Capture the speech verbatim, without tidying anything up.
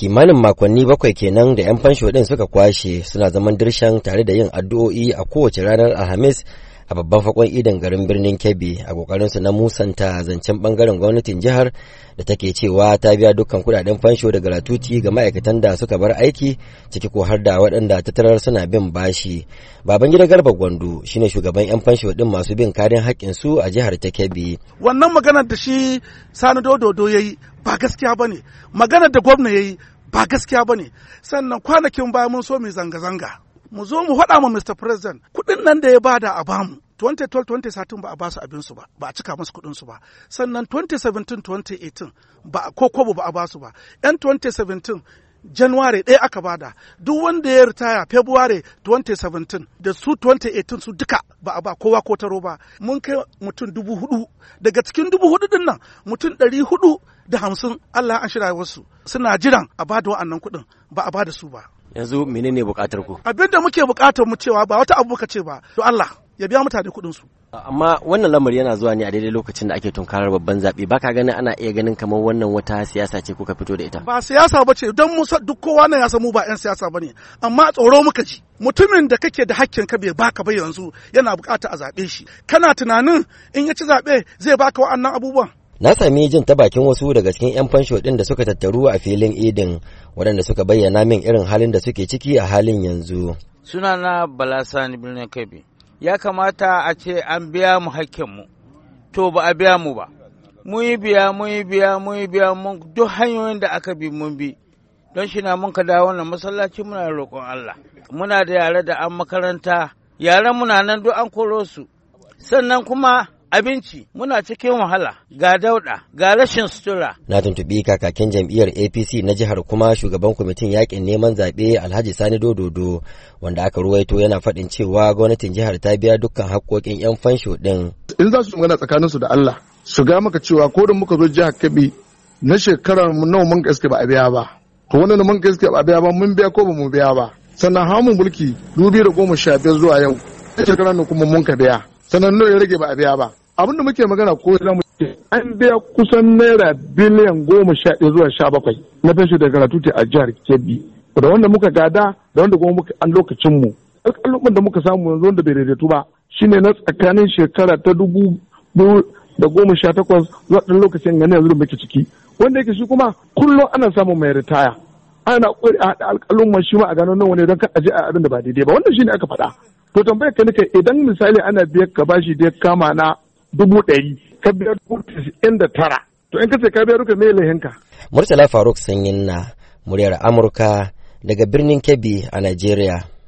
Kimanin makonni bakwai kenan da 'yan fansho ɗin suka kwashe suna zaman dirshan tare da yin addu'o'i a kowace ranar Alhamis a babban fakon idan garin birnin Kebbi a kokarinsu na musanta zancen bangaren gwamnatin jihar da take cewa ta biya dukkan kudaden fansho da gratuity ga ma'aikatan da suka bar aiki ciki ko har da waɗanda ta tarar suna bin bashi. Babangida Garba Gwandu shine shugaban 'yan fansho ɗin masu bin karin haƙƙin su a jihar ta Kebbi. Wannan maganar da shi Sani Dododo yayi ba gaskiya bane, maganar da gwamna yayi ba gaskiya bane. Sannan kwanakin baya mun so mu zanga-zanga, mu zo mu faɗa ma Mister President kuɗin nan da ya bada a bamu twenty twelve twenty thirteen ba a basu abin su ba, ba a cika musu kuɗin su ba. Sannan twenty seventeen twenty eighteen ba ko kobo ba a basu ba. Yan twenty seventeen January ɗaya aka bada, duk wanda ya ritaya February twenty seventeen da su twenty eighteen su duka ba a ba kowa ko taro ba. Mun kai mutum dubu hudu, daga cikin dubu hudu din nan mutum ɗari hudu da hamsin Allah an shirya wasu suna jiran a bada wa'annan kuɗin, ba a bada su ba. Yanzu menene bukatar ku? Abin da muke bukatar mu cewa ba wata abu muka ce ba, to Allah ya biya mutane kuɗin su. Amma wannan lamari yana zuwa ne a daidai lokacin da ake tunkarar babban zaɓe, baka ganin ana iya ganin kamar wannan wata siyasa ce kuka fito da ita? Ba siyasa ba ce, don mu duk kowa nan ya san mu ba 'yan siyasa ba ne, amma tsoro muka ji. Mutumin da kake da hakkin ka bai baka ba yanzu yana bukata a zaɓe shi, kana tunanin in ya ci zaɓe zai baka wa'annan abubuwan? Na sami jin ta bakin wasu daga cikin 'yan fansho ɗin da suka tattaru a filin idin, waɗanda suka bayyana min irin halin da suke ciki a halin yanzu. Sunana Bala Sani birnin Kebbi. Ya kamata a ce an biya mu hakkinmu, to ba a biya mu ba. Mun yi biya, mun yi biya, mun yi biya, mun duk hanyoyin da aka bi mun bi. Don shi na mun ka dawo wannan masallaci muna roƙon Allah. Muna da yare da an makaranta, yaran muna nan duk an koro su. Sannan kuma abinci muna cikin wahala, ga dauɗa, ga rashin sutura. Na tuntuɓi kakakin jam'iyyar A P C na jihar kuma shugaban kwamitin yakin neman zaɓe Alhaji Sani Dododo, wanda aka ruwaito yana faɗin cewa gwamnatin jihar ta biya dukkan haƙƙoƙin 'yan fansho ɗin. In za su magana tsakaninsu da Allah, su ga maka cewa ko da muka zo jihar Kebbi na shekarar nawa mun gaske ba a biya ba. To wannan mun gaske ba a biya ba, mun biya ko ba mu biya ba. Sannan hamun mulki dubi da goma sha biyar zuwa yau, shekarar nan kuma mun ka biya. Sannan nawa ya rage ba a biya ba. Abin da muke magana ko za mu ce an biya kusan naira biliyan goma sha ɗaya zuwa sha bakwai na fenshi da gratuity a jihar Kebbi, da wanda muka gada da wanda kuma muka an lokacin mu. Alƙaluman da muka samu yanzu wanda bai daidaitu ba shine na tsakanin shekara ta dubu biyu da goma sha takwas zuwa ɗan lokacin gane yanzu da muke ciki, wanda yake shi kuma kullum ana samun mai ritaya, ana ƙwari a haɗa alƙaluman shi ma a gano nan wani don kan aje a abin da ba daidai ba, wannan shine aka faɗa. To tambayar ka nika idan misali ana biyar ka bashi da ya kama na dubu ɗari ka biya dubu tisa'in da tara, to in ka ce ka biya duka me lahinka. Murtala Faruk Sanyin na muryar Amurka daga birnin Kebbi a Najeriya.